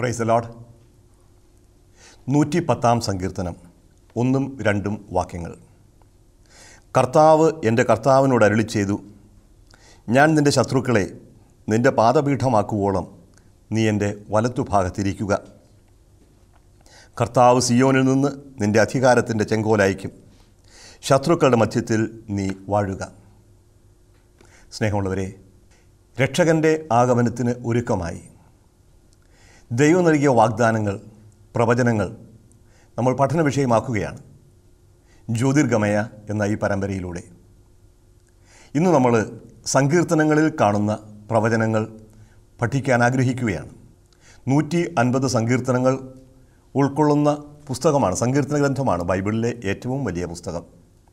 Praise the Lord. 110 സങ്കീർത്തനം 1-2 വാക്യങ്ങൾ. കർത്താവ് എൻ്റെ കർത്താവിനോട് അരുളി ചെയ്തു, ഞാൻ നിൻ്റെ ശത്രുക്കളെ നിൻ്റെ പാദപീഠമാക്കുവോളം നീ എൻ്റെ വലത്തുഭാഗത്തിരിക്കുക. കർത്താവ് സിയോനിൽ നിന്ന് നിൻ്റെ അധികാരത്തിൻ്റെ ചെങ്കോലയക്കും, ശത്രുക്കളുടെ മധ്യത്തിൽ നീ വാഴുക. സ്നേഹമുള്ളവരെ, രക്ഷകൻ്റെ ആഗമനത്തിന് ഒരുക്കമായി ദൈവം നൽകിയ വാഗ്ദാനങ്ങൾ, പ്രവചനങ്ങൾ നമ്മൾ പഠന വിഷയമാക്കുകയാണ് ജ്യോതിർഗമയ എന്ന ഈ പരമ്പരയിലൂടെ. ഇന്ന് നമ്മൾ സങ്കീർത്തനങ്ങളിൽ കാണുന്ന പ്രവചനങ്ങൾ പഠിക്കാൻ ആഗ്രഹിക്കുകയാണ്. 150 സങ്കീർത്തനങ്ങൾ ഉൾക്കൊള്ളുന്ന പുസ്തകമാണ്, സങ്കീർത്തന ഗ്രന്ഥമാണ് ബൈബിളിലെ ഏറ്റവും വലിയ പുസ്തകം.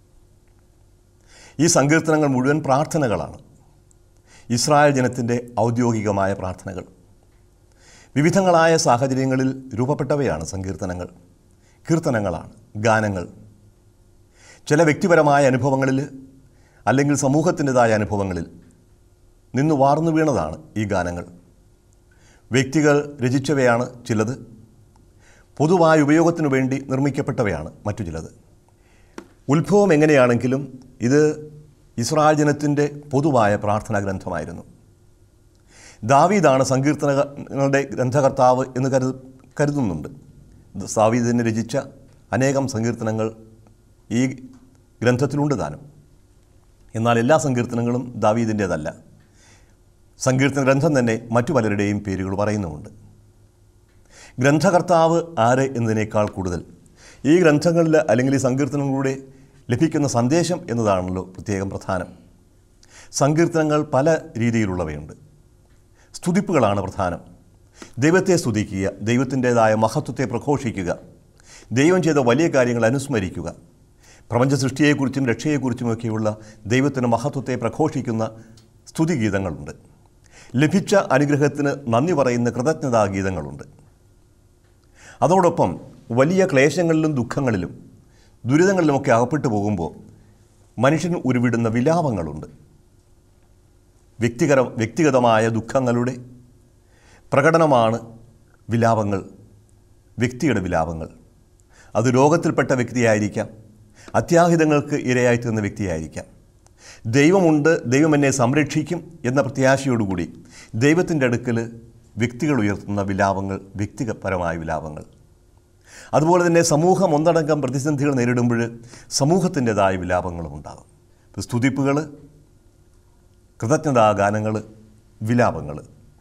ഈ സങ്കീർത്തനങ്ങൾ മുഴുവൻ പ്രാർത്ഥനകളാണ്, ഇസ്രായേൽ ജനത്തിൻ്റെ ഔദ്യോഗികമായ പ്രാർത്ഥനകൾ. വിവിധങ്ങളായ സാഹചര്യങ്ങളിൽ രൂപപ്പെട്ടവയാണ് സങ്കീർത്തനങ്ങൾ. കീർത്തനങ്ങളാണ്, ഗാനങ്ങൾ. ചില വ്യക്തിപരമായ അനുഭവങ്ങളിൽ അല്ലെങ്കിൽ സമൂഹത്തിൻ്റെതായ അനുഭവങ്ങളിൽ നിന്ന് വാർന്നു വീണതാണ് ഈ ഗാനങ്ങൾ. വ്യക്തികൾ രചിച്ചവയാണ് ചിലത്, പൊതുവായ ഉപയോഗത്തിനു വേണ്ടി നിർമ്മിക്കപ്പെട്ടവയാണ് മറ്റു ചിലത്. ഉത്ഭവം എങ്ങനെയാണെങ്കിലും ഇത് ഇസ്രായേൽ ജനത്തിൻ്റെ പൊതുവായ പ്രാർത്ഥനാ ഗ്രന്ഥമായിരുന്നു. ദാവീദാണ് സങ്കീർത്തനങ്ങളുടെ ഗ്രന്ഥകർത്താവ് എന്ന് കരുതുന്നുണ്ട്. ദാവീദിനെ രചിച്ച അനേകം സങ്കീർത്തനങ്ങൾ ഈ ഗ്രന്ഥത്തിലുണ്ട് താനും. എന്നാൽ എല്ലാ സങ്കീർത്തനങ്ങളും ദാവീദിൻ്റേതല്ല. സങ്കീർത്തന ഗ്രന്ഥം തന്നെ മറ്റു പലരുടെയും പേരുകൾ പറയുന്നുമുണ്ട്. ഗ്രന്ഥകർത്താവ് ആര് എന്നതിനേക്കാൾ കൂടുതൽ ഈ ഗ്രന്ഥങ്ങളിൽ അല്ലെങ്കിൽ ഈ സങ്കീർത്തനങ്ങളിലൂടെ ലഭിക്കുന്ന സന്ദേശം എന്നതാണല്ലോ പ്രത്യേകം പ്രധാനം. സങ്കീർത്തനങ്ങൾ പല രീതിയിലുള്ളവയുണ്ട്. സ്തുതിപ്പുകളാണ് പ്രധാനം. ദൈവത്തെ സ്തുതിക്കുക, ദൈവത്തിൻ്റേതായ മഹത്വത്തെ പ്രഘോഷിക്കുക, ദൈവം ചെയ്ത വലിയ കാര്യങ്ങൾ അനുസ്മരിക്കുക, പ്രപഞ്ച സൃഷ്ടിയെക്കുറിച്ചും രക്ഷയെക്കുറിച്ചുമൊക്കെയുള്ള ദൈവത്തിൻ്റെ മഹത്വത്തെ പ്രഘോഷിക്കുന്ന സ്തുതിഗീതങ്ങളുണ്ട്. ലഭിച്ച അനുഗ്രഹത്തിന് നന്ദി പറയുന്ന കൃതജ്ഞതാഗീതങ്ങളുണ്ട്. അതോടൊപ്പം വലിയ ക്ലേശങ്ങളിലും ദുഃഖങ്ങളിലും ദുരിതങ്ങളിലുമൊക്കെ അകപ്പെട്ടു പോകുമ്പോൾ മനുഷ്യൻ ഉരുവിടുന്ന വിലാപങ്ങളുണ്ട്. വ്യക്തിഗതമായ ദുഃഖങ്ങളുടെ പ്രകടനമാണ് വിലാപങ്ങൾ, വ്യക്തിയുടെ വിലാപങ്ങൾ. അത് രോഗത്തിൽപ്പെട്ട വ്യക്തിയായിരിക്കാം, അത്യാഹിതങ്ങൾക്ക് ഇരയായിത്തീർന്ന വ്യക്തിയായിരിക്കാം. ദൈവമുണ്ട്, ദൈവം എന്നെ സംരക്ഷിക്കും എന്ന പ്രത്യാശയോടുകൂടി ദൈവത്തിൻ്റെ അടുക്കൽ വ്യക്തികൾ ഉയർത്തുന്ന വിലാപങ്ങൾ, വ്യക്തിപരമായ വിലാപങ്ങൾ. അതുപോലെ തന്നെ സമൂഹം ഒന്നടങ്കം പ്രതിസന്ധികൾ നേരിടുമ്പോൾ സമൂഹത്തിൻ്റെതായ വിലാപങ്ങളും ഉണ്ടാകും. സ്തുതിപ്പുകൾ, കൃതജ്ഞതാഗാനങ്ങൾ, വിലാപങ്ങൾ.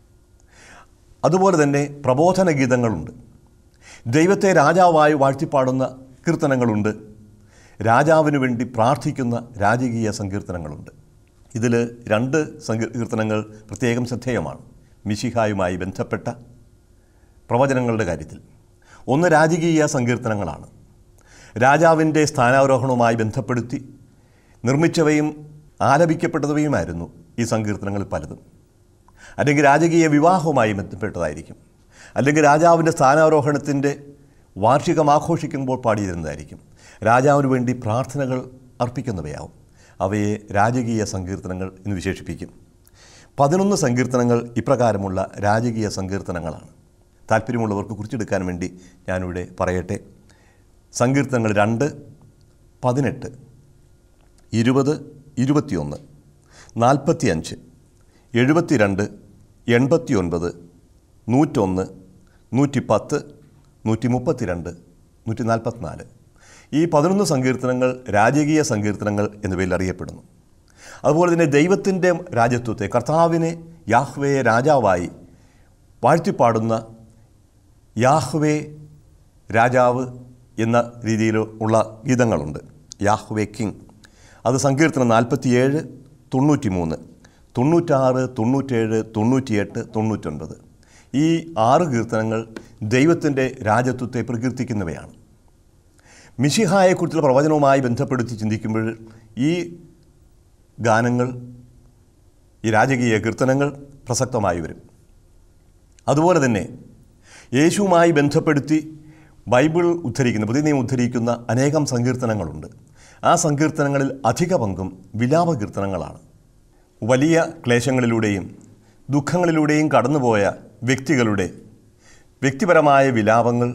അതുപോലെ തന്നെ പ്രബോധന ഗീതങ്ങളുണ്ട്. ദൈവത്തെ രാജാവായി വാഴ്ത്തിപ്പാടുന്ന കീർത്തനങ്ങളുണ്ട്. രാജാവിന് വേണ്ടി പ്രാർത്ഥിക്കുന്ന രാജകീയ സങ്കീർത്തനങ്ങളുണ്ട്. ഇതിൽ 2 സങ്കീർത്തനങ്ങൾ പ്രത്യേകം ശ്രദ്ധേയമാണ് മിശിഹായുമായി ബന്ധപ്പെട്ട പ്രവചനങ്ങളുടെ കാര്യത്തിൽ. ഒന്ന് രാജകീയ സങ്കീർത്തനങ്ങളാണ്. രാജാവിൻ്റെ സ്ഥാനാരോഹണവുമായി ബന്ധപ്പെടുത്തി നിർമ്മിച്ചവയും ആലപിക്കപ്പെട്ടവയുമായിരുന്നു ഈ സങ്കീർത്തനങ്ങളിൽ പലതും. അല്ലെങ്കിൽ രാജകീയ വിവാഹവുമായി ബന്ധപ്പെട്ടതായിരിക്കും, അല്ലെങ്കിൽ രാജാവിൻ്റെ സ്ഥാനാരോഹണത്തിൻ്റെ വാർഷികം ആഘോഷിക്കുമ്പോൾ പാടിയിരുന്നതായിരിക്കും. രാജാവിന് വേണ്ടി പ്രാർത്ഥനകൾ അർപ്പിക്കുന്നവയാവും. അവയെ രാജകീയ സങ്കീർത്തനങ്ങൾ എന്ന് വിശേഷിപ്പിക്കും. 11 സങ്കീർത്തനങ്ങൾ ഇപ്രകാരമുള്ള രാജകീയ സങ്കീർത്തനങ്ങളാണ്. താല്പര്യമുള്ളവർക്ക് കുറിച്ചെടുക്കാൻ വേണ്ടി ഞാനിവിടെ പറയട്ടെ. സങ്കീർത്തനങ്ങൾ 2, 18, 20, 21, 45, 72, 89, 101, 110, 132, 144. ഈ 11 സങ്കീർത്തനങ്ങൾ രാജകീയ സങ്കീർത്തനങ്ങൾ എന്ന പേരിൽ അറിയപ്പെടുന്നു. അതുപോലെ തന്നെ ദൈവത്തിൻ്റെ രാജത്വത്തെ, കർത്താവിനെ, യാഹ്വേയെ രാജാവായി വാഴ്ത്തിപ്പാടുന്ന യാഹ്വേ രാജാവ് എന്ന രീതിയിൽ ഉള്ള ഗീതങ്ങളുണ്ട്. യാഹ്വേ കിങ്, അത് സങ്കീർത്തനം 47, 93, 96, 97, 98, 99. ഈ 6 കീർത്തനങ്ങൾ ദൈവത്തിൻ്റെ രാജത്വത്തെ പ്രകീർത്തിക്കുന്നവയാണ്. മിശിഹായെക്കുറിച്ചുള്ള പ്രവചനവുമായി ബന്ധപ്പെടുത്തി ചിന്തിക്കുമ്പോൾ ഈ ഗാനങ്ങൾ, ഈ രാജകീയ കീർത്തനങ്ങൾ പ്രസക്തമായി വരും. അതുപോലെ തന്നെ യേശുവുമായി ബന്ധപ്പെടുത്തി ബൈബിൾ ഉദ്ധരിക്കുന്ന, പുതിയ നിയമം ഉദ്ധരിക്കുന്ന അനേകം സങ്കീർത്തനങ്ങളുണ്ട്. ആ സങ്കീർത്തനങ്ങളിൽ അധിക പങ്കും വിലാപ കീർത്തനങ്ങളാണ്. വലിയ ക്ലേശങ്ങളിലൂടെയും ദുഃഖങ്ങളിലൂടെയും കടന്നുപോയ വ്യക്തികളുടെ വ്യക്തിപരമായ വിലാപങ്ങൾ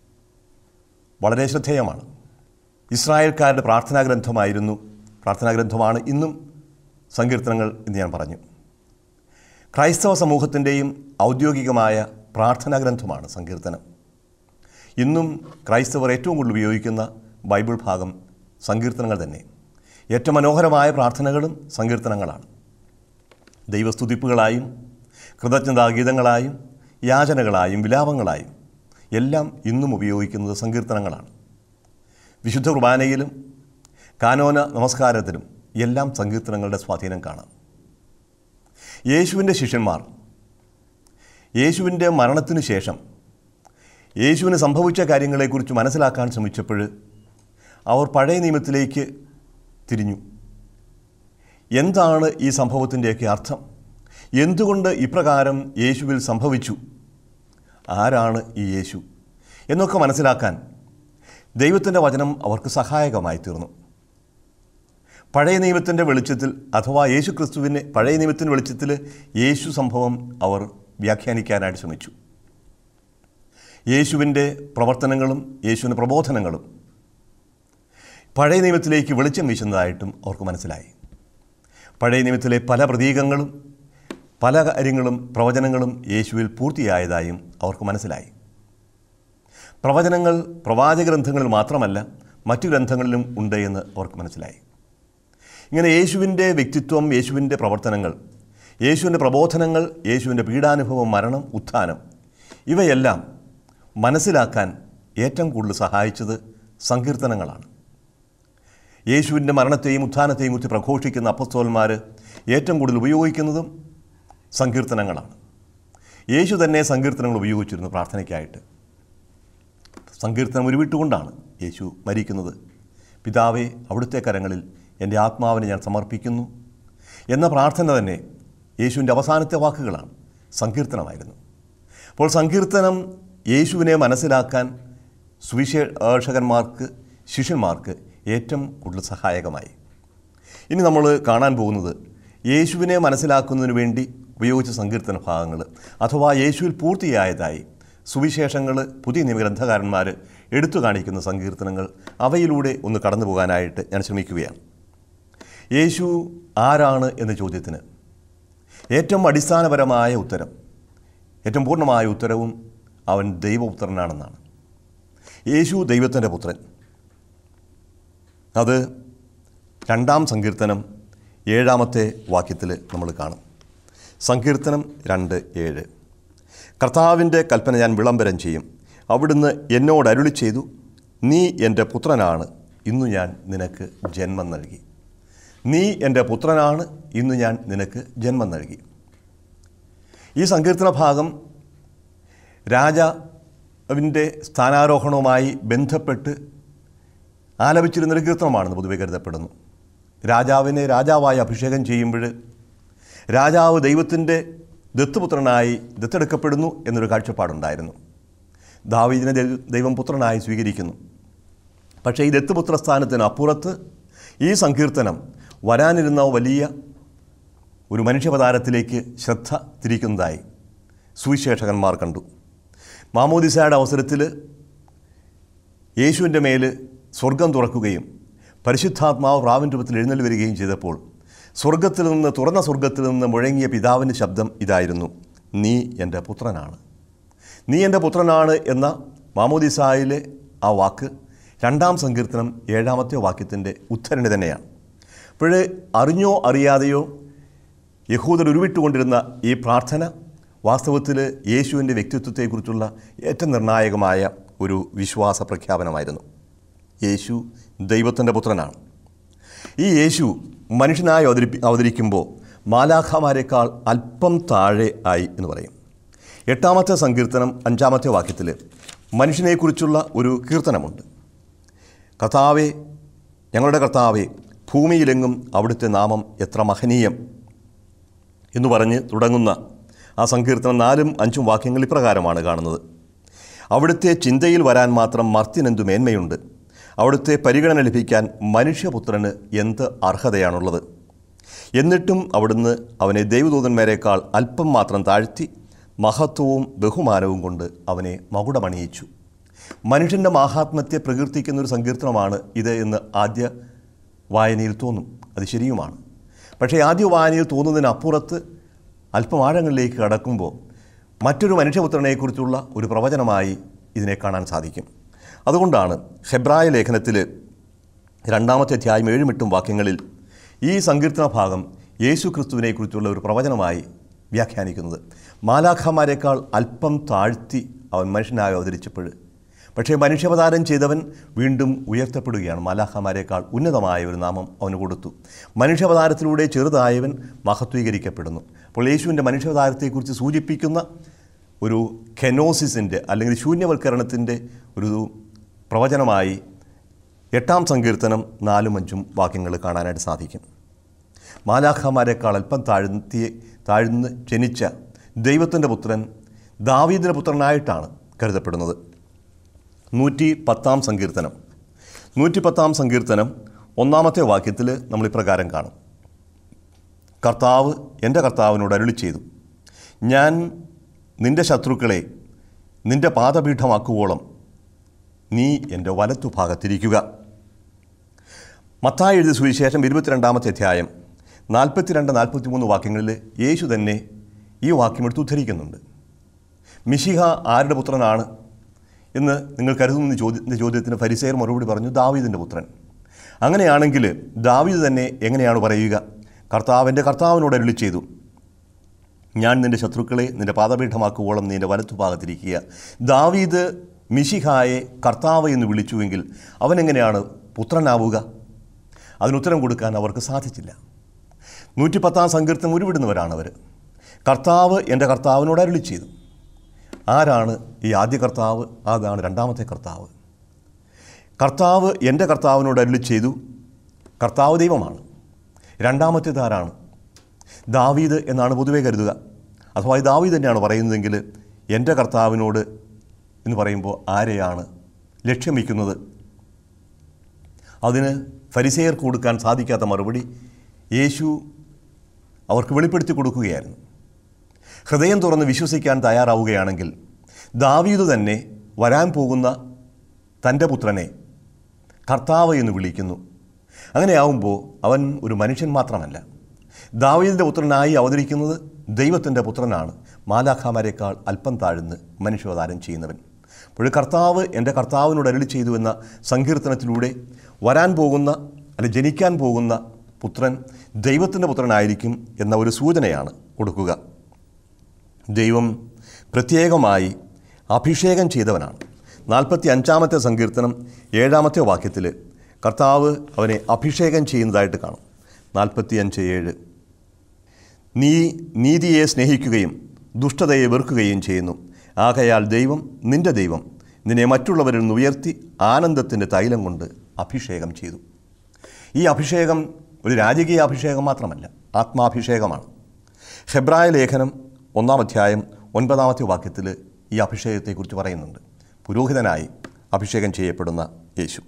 വളരെ ശ്രദ്ധേയമാണ്. ഇസ്രായേൽക്കാരുടെ പ്രാർത്ഥനാഗ്രന്ഥമാണ് ഇന്നും സങ്കീർത്തനങ്ങൾ എന്ന് ഞാൻ പറഞ്ഞു. ക്രൈസ്തവ സമൂഹത്തിൻ്റെയും ഔദ്യോഗികമായ പ്രാർത്ഥനാഗ്രന്ഥമാണ് സങ്കീർത്തനം. ഇന്നും ക്രൈസ്തവർ ഏറ്റവും കൂടുതൽ ഉപയോഗിക്കുന്ന ബൈബിൾ ഭാഗം സങ്കീർത്തനങ്ങൾ തന്നെ. ഏറ്റവും മനോഹരമായ പ്രാർത്ഥനകളും സങ്കീർത്തനങ്ങളാണ്. ദൈവസ്തുതിപ്പുകളായും കൃതജ്ഞതാഗീതങ്ങളായും യാചനകളായും വിലാപങ്ങളായും എല്ലാം ഇന്നും ഉപയോഗിക്കുന്നത് സങ്കീർത്തനങ്ങളാണ്. വിശുദ്ധ കുർബാനയിലും കാനോന നമസ്കാരത്തിലും എല്ലാം സങ്കീർത്തനങ്ങളുടെ സ്വാധീനം കാണാം. യേശുവിൻ്റെ ശിഷ്യന്മാർ യേശുവിൻ്റെ മരണത്തിനു ശേഷം യേശുവിന് സംഭവിച്ച കാര്യങ്ങളെക്കുറിച്ച് മനസ്സിലാക്കാൻ ശ്രമിച്ചപ്പോൾ അവർ പഴയ നിയമത്തിലേക്ക് തിരിഞ്ഞു. എന്താണ് ഈ സംഭവത്തിൻ്റെയൊക്കെ അർത്ഥം? എന്തുകൊണ്ട് ഇപ്രകാരം യേശുവിൽ സംഭവിച്ചു? ആരാണ് ഈ യേശു എന്നൊക്കെ മനസ്സിലാക്കാൻ ദൈവത്തിൻ്റെ വചനം അവർക്ക് സഹായകമായി തീർന്നു. പഴയ നിയമത്തിൻ്റെ വെളിച്ചത്തിൽ അഥവാ യേശു ക്രിസ്തുവിനെ പഴയ നിയമത്തിൻ്റെ വെളിച്ചത്തിൽ യേശു സംഭവം അവർ വ്യാഖ്യാനിക്കാനായിട്ട് ശ്രമിച്ചു. യേശുവിൻ്റെ പ്രവർത്തനങ്ങളും യേശുവിൻ്റെ പ്രബോധനങ്ങളും പഴയ നിയമത്തിലേക്ക് വെളിച്ചം വീശുന്നതായിട്ടും അവർക്ക് മനസ്സിലായി. പഴയ നിയമത്തിലെ പല പ്രതീകങ്ങളും പല കാര്യങ്ങളും പ്രവചനങ്ങളും യേശുവിൽ പൂർത്തിയായതായും അവർക്ക് മനസ്സിലായി. പ്രവചനങ്ങൾ പ്രവാചക ഗ്രന്ഥങ്ങളിൽ മാത്രമല്ല മറ്റു ഗ്രന്ഥങ്ങളിലും ഉണ്ട് എന്ന് അവർക്ക് മനസ്സിലായി. ഇങ്ങനെ യേശുവിൻ്റെ വ്യക്തിത്വം, യേശുവിൻ്റെ പ്രവർത്തനങ്ങൾ, യേശുവിൻ്റെ പ്രബോധനങ്ങൾ, യേശുവിൻ്റെ പീഡാനുഭവം, മരണം, ഉത്ഥാനം ഇവയെല്ലാം മനസ്സിലാക്കാൻ ഏറ്റവും കൂടുതൽ സഹായിച്ചത് സങ്കീർത്തനങ്ങളാണ്. യേശുവിൻ്റെ മരണത്തെയും ഉത്ഥാനത്തെയും കുറിച്ച് പ്രഘോഷിക്കുന്ന അപ്പോസ്തലന്മാർ ഏറ്റവും കൂടുതൽ ഉപയോഗിക്കുന്നതും സങ്കീർത്തനങ്ങളാണ്. യേശു തന്നെ സങ്കീർത്തനങ്ങൾ ഉപയോഗിച്ചിരുന്നു പ്രാർത്ഥനയ്ക്കായിട്ട്. സങ്കീർത്തനം ഉരുവിട്ടുകൊണ്ടാണ് യേശു മരിക്കുന്നത്. പിതാവേ, അവിടുത്തെ കരങ്ങളിൽ എൻ്റെ ആത്മാവിനെ ഞാൻ സമർപ്പിക്കുന്നു എന്ന പ്രാർത്ഥന തന്നെ യേശുവിൻ്റെ അവസാനത്തെ വാക്കുകളാണ്, സങ്കീർത്തനമായിരുന്നു. അപ്പോൾ സങ്കീർത്തനം യേശുവിനെ മനസ്സിലാക്കാൻ സുവിശേഷകന്മാർക്ക്, ശിഷ്യന്മാർക്ക് ഏറ്റവും കൂടുതൽ സഹായകമായി. ഇനി നമ്മൾ കാണാൻ പോകുന്നത് യേശുവിനെ മനസ്സിലാക്കുന്നതിന് വേണ്ടി ഉപയോഗിച്ച സങ്കീർത്തന ഭാഗങ്ങൾ അഥവാ യേശുവിൽ പൂർത്തിയായതായി സുവിശേഷങ്ങൾ, പുതിയ നിയമഗ്രന്ഥകാരന്മാർ എടുത്തു കാണിക്കുന്ന സങ്കീർത്തനങ്ങൾ, അവയിലൂടെ ഒന്ന് കടന്നു പോകാനായിട്ട് ഞാൻ ശ്രമിക്കുകയാണ്. യേശു ആരാണ് എന്ന ചോദ്യത്തിന് ഏറ്റവും അടിസ്ഥാനപരമായ ഉത്തരം, ഏറ്റവും പൂർണ്ണമായ ഉത്തരവും അവൻ ദൈവപുത്രനാണെന്നാണ്. യേശു ദൈവത്തിൻ്റെ പുത്രൻ. അത് 2-ാം സങ്കീർത്തനം 7-ാമത്തെ വാക്യത്തിൽ നമ്മൾ കാണും. സങ്കീർത്തനം 2:7. കർത്താവിൻ്റെ കൽപ്പന ഞാൻ വിളംബരം ചെയ്യും. അവിടുന്ന് എന്നോട് അരുളി ചെയ്തു, നീ എൻ്റെ പുത്രനാണ്, ഇന്നു ഞാൻ നിനക്ക് ജന്മം നൽകി. നീ എൻ്റെ പുത്രനാണ്, ഇന്നു ഞാൻ നിനക്ക് ജന്മം നൽകി. ഈ സങ്കീർത്തന ഭാഗം രാജാവിൻ്റെ സ്ഥാനാരോഹണവുമായി ബന്ധപ്പെട്ട് ആലപിച്ചിരുന്നൊരു കീർത്തനമാണെന്ന് പൊതുവെ കരുതപ്പെടുന്നു. രാജാവിനെ രാജാവായി അഭിഷേകം ചെയ്യുമ്പോൾ രാജാവ് ദൈവത്തിൻ്റെ ദത്തുപുത്രനായി ദത്തെടുക്കപ്പെടുന്നു എന്നൊരു കാഴ്ചപ്പാടുണ്ടായിരുന്നു. ദാവീദിനെ ദൈവം പുത്രനായി സ്വീകരിക്കുന്നു. പക്ഷേ ഈ ദത്തുപുത്ര സ്ഥാനത്തിന് അപ്പുറത്ത് ഈ സങ്കീർത്തനം വരാനിരുന്ന വലിയ ഒരു മനുഷ്യാവതാരത്തിലേക്ക് ശ്രദ്ധ തിരിക്കുന്നതായി സുവിശേഷകന്മാർ കണ്ടു. മാമോദിസയുടെ അവസരത്തിൽ യേശുവിൻ്റെ മേൽ സ്വർഗം തുറക്കുകയും പരിശുദ്ധാത്മാവ് പ്രാവിൻ രൂപത്തിൽ എഴുന്നള്ളി വരികയും ചെയ്തപ്പോൾ തുറന്ന സ്വർഗത്തിൽ നിന്ന് മുഴങ്ങിയ പിതാവിൻ്റെ ശബ്ദം ഇതായിരുന്നു, നീ എൻ്റെ പുത്രനാണ്. നീ എൻ്റെ പുത്രനാണ് എന്ന മാമോദിസായിലെ ആ വാക്ക് 2-ാം സങ്കീർത്തനം 7-ാമത്തെ വാക്യത്തിൻ്റെ ഉദ്ധരണി തന്നെയാണ്. അപ്പോൾ അറിഞ്ഞോ അറിയാതെയോ യഹൂദർ ഉരുവിട്ടുകൊണ്ടിരുന്ന ഈ പ്രാർത്ഥന വാസ്തവത്തിൽ യേശുവിൻ്റെ വ്യക്തിത്വത്തെക്കുറിച്ചുള്ള ഏറ്റവും നിർണായകമായ ഒരു വിശ്വാസ പ്രഖ്യാപനമായിരുന്നു. യേശു ദൈവത്തിൻ്റെ പുത്രനാണ്. ഈ യേശു മനുഷ്യനായി അവതരിക്കുമ്പോൾ മാലാഖമാരെക്കാൾ അല്പം താഴെ ആയി എന്ന് പറയും. 8-ാമത്തെ സങ്കീർത്തനം 5-ാമത്തെ വാക്യത്തിൽ മനുഷ്യനെക്കുറിച്ചുള്ള ഒരു കീർത്തനമുണ്ട്. കർത്താവേ, ഞങ്ങളുടെ കർത്താവേ, ഭൂമിയിലെങ്ങും അവിടുത്തെ നാമം എത്ര മഹനീയം എന്ന് പറഞ്ഞ് തുടങ്ങുന്ന ആ സങ്കീർത്തനം 4ഉം 5ഉം വാക്യങ്ങൾ ഇപ്രകാരമാണ് കാണുന്നത്. അവിടുത്തെ ചിന്തയിൽ വരാൻ മാത്രം മർത്യനെന്തു മേന്മയുണ്ട്, അവിടുത്തെ പരിഗണന ലഭിക്കാൻ മനുഷ്യപുത്രന് എന്ത് അർഹതയാണുള്ളത്. എന്നിട്ടും അവിടുന്ന് അവനെ ദൈവദൂതന്മാരെക്കാൾ അല്പം മാത്രം താഴ്ത്തി മഹത്വവും ബഹുമാനവും കൊണ്ട് അവനെ മകുടമണിയിച്ചു. മനുഷ്യൻ്റെ മാഹാത്മ്യത്തെ പ്രകീർത്തിക്കുന്നൊരു സങ്കീർത്തനമാണ് ഇത് എന്ന് ആദ്യ വായനയിൽ തോന്നും. അത് ശരിയുമാണ്. പക്ഷേ ആദ്യ വായനയിൽ തോന്നുന്നതിനപ്പുറത്ത് അല്പം ആഴങ്ങളിലേക്ക് കടക്കുമ്പോൾ മറ്റൊരു മനുഷ്യപുത്രനെക്കുറിച്ചുള്ള ഒരു പ്രവചനമായി ഇതിനെ കാണാൻ സാധിക്കും. അതുകൊണ്ടാണ് ഹെബ്രായ ലേഖനത്തിൽ 2-ാമത്തെ അധ്യായം 7-8 വാക്യങ്ങളിൽ ഈ സങ്കീർത്തന ഭാഗം യേശു ക്രിസ്തുവിനെക്കുറിച്ചുള്ള ഒരു പ്രവചനമായി വ്യാഖ്യാനിക്കുന്നത്. മാലാഖമാരേക്കാൾ അല്പം താഴ്ത്തി അവൻ മനുഷ്യനായി അവതരിച്ചപ്പോൾ, പക്ഷേ മനുഷ്യാവതാരം ചെയ്തവൻ വീണ്ടും ഉയർത്തപ്പെടുകയാണ്. മാലാഖമാരേക്കാൾ ഉന്നതമായ ഒരു നാമം അവന് കൊടുത്തു. മനുഷ്യാവതാരത്തിലൂടെ ചെറുതായവൻ മഹത്വീകരിക്കപ്പെടുന്നു. അപ്പോൾ യേശുവിൻ്റെ മനുഷ്യാവതാരത്തെക്കുറിച്ച് സൂചിപ്പിക്കുന്ന ഒരു കെനോസിസിൻ്റെ അല്ലെങ്കിൽ ശൂന്യവൽക്കരണത്തിൻ്റെ ഒരു പ്രവചനമായി 8-ാം സങ്കീർത്തനം 4-5 വാക്യങ്ങൾ കാണാനായിട്ട് സാധിക്കും. മാലാഖമാരേക്കാൾ അല്പം താഴ്ന്ന് ജനിച്ച ദൈവത്തിൻ്റെ പുത്രൻ ദാവീദിൻ്റെ പുത്രനായിട്ടാണ് കരുതപ്പെടുന്നത്. 110-ാം സങ്കീർത്തനം 110-ാം സങ്കീർത്തനം 1-ാമത്തെ വാക്യത്തിൽ നമ്മൾ ഇപ്രകാരം കാണും: കർത്താവ് എൻ്റെ കർത്താവിനോട് അരുളി ചെയ്തു, ഞാൻ നിൻ്റെ ശത്രുക്കളെ നിൻ്റെ പാദപീഠമാക്കുവോളം നീ എൻ്റെ വലത്തുഭാഗത്തിരിക്കുക. മത്തായി എഴുതിയ സുവിശേഷം 22-ാമത്തെ അധ്യായം 42-43 വാക്യങ്ങളിൽ യേശു തന്നെ ഈ വാക്യം എടുത്ത് ഉദ്ധരിക്കുന്നുണ്ട്. മിശിഹ ആരുടെ പുത്രനാണ് എന്ന് നിങ്ങൾ കരുതുന്ന ചോദ്യത്തിന് ഫരിസേയർ മറുപടി പറഞ്ഞു, ദാവീദിൻ്റെ പുത്രൻ. അങ്ങനെയാണെങ്കിൽ ദാവീദ് തന്നെ എങ്ങനെയാണ് പറയുക? കർത്താവിൻ്റെ കർത്താവിനോട് അരുളി ചെയ്തു, ഞാൻ നിൻ്റെ ശത്രുക്കളെ നിൻ്റെ പാദപീഠമാക്കുവോളം നീ എൻ്റെ വലത്തുഭാഗത്തിരിക്കുക. ദാവീദ് മിശിഹായെ കർത്താവ് എന്ന് വിളിച്ചുവെങ്കിൽ അവനെങ്ങനെയാണ് പുത്രനാവുക? അതിനുത്തരം കൊടുക്കാൻ അവർക്ക് സാധിച്ചില്ല. 110-ാം സങ്കീർത്തനം ഉരുവിടുന്നവരാണവർ. കർത്താവ് എൻ്റെ കർത്താവിനോട് അരുളി ചെയ്തു. ആരാണ് ഈ ആദ്യ കർത്താവ്? അതാണ് 2-ാമത്തെ കർത്താവ്. കർത്താവ് എൻ്റെ കർത്താവിനോട് അരുളി ചെയ്തു. കർത്താവ് ദൈവമാണ്. 2-ാമത്തേത് ആരാണ്? ദാവീദ് എന്നാണ് പൊതുവെ കരുതുക. അഥവാ ദാവീദ് തന്നെയാണ് പറയുന്നതെങ്കിൽ എൻ്റെ കർത്താവിനോട് എന്ന് പറയുമ്പോൾ ആരെയാണ് ലക്ഷ്യം വയ്ക്കുന്നത്? അതിന് ഫരിസേയർക്ക് കൊടുക്കാൻ സാധിക്കാത്ത മറുപടി യേശു അവർക്ക് വെളിപ്പെടുത്തി കൊടുക്കുകയായിരുന്നു. ഹൃദയം തുറന്ന് വിശ്വസിക്കാൻ തയ്യാറാവുകയാണെങ്കിൽ ദാവീദ് തന്നെ വരാൻ പോകുന്ന തൻ്റെ പുത്രനെ കർത്താവ് എന്ന് വിളിക്കുന്നു. അങ്ങനെയാവുമ്പോൾ അവൻ ഒരു മനുഷ്യൻ മാത്രമല്ല, ദാവീദിൻ്റെ പുത്രനായി അവതരിക്കുന്നത് ദൈവത്തിൻ്റെ പുത്രനാണ്. മാലാഖമാരേക്കാൾ അല്പം താഴ്ന്ന് മനുഷ്യാവതാരം ചെയ്യുന്നവൻ. അപ്പോൾ കർത്താവ് എൻ്റെ കർത്താവിനോട് അരുളി ചെയ്തു എന്ന സങ്കീർത്തനത്തിലൂടെ വരാൻ പോകുന്ന അല്ലെങ്കിൽ ജനിക്കാൻ പോകുന്ന പുത്രൻ ദൈവത്തിൻ്റെ പുത്രനായിരിക്കും എന്ന ഒരു സൂചനയാണ് കൊടുക്കുക. ദൈവം പ്രത്യേകമായി അഭിഷേകം ചെയ്തവനാണ്. 45-ാമത്തെ സങ്കീർത്തനം 7-ാമത്തെ വാക്യത്തിൽ കർത്താവ് അവനെ അഭിഷേകം ചെയ്യുന്നതായിട്ട് കാണും. 45:7 നീ നീതിയെ സ്നേഹിക്കുകയും ദുഷ്ടതയെ വെറുക്കുകയും ചെയ്യുന്നു. ആകയാൽ ദൈവം നിൻ്റെ ദൈവം നിന്നെ മറ്റുള്ളവരിൽ നിന്ന് ഉയർത്തി ആനന്ദത്തിൻ്റെ തൈലം കൊണ്ട് അഭിഷേകം ചെയ്തു. ഈ അഭിഷേകം ഒരു രാജകീയ അഭിഷേകം മാത്രമല്ല, ആത്മാഭിഷേകമാണ്. ഹെബ്രായ ലേഖനം 1-ാം അധ്യായം 9-ാമത്തെ വാക്യത്തിൽ ഈ അഭിഷേകത്തെക്കുറിച്ച് പറയുന്നുണ്ട്. പുരോഹിതനായി അഭിഷേകം ചെയ്യപ്പെടുന്ന യേശു.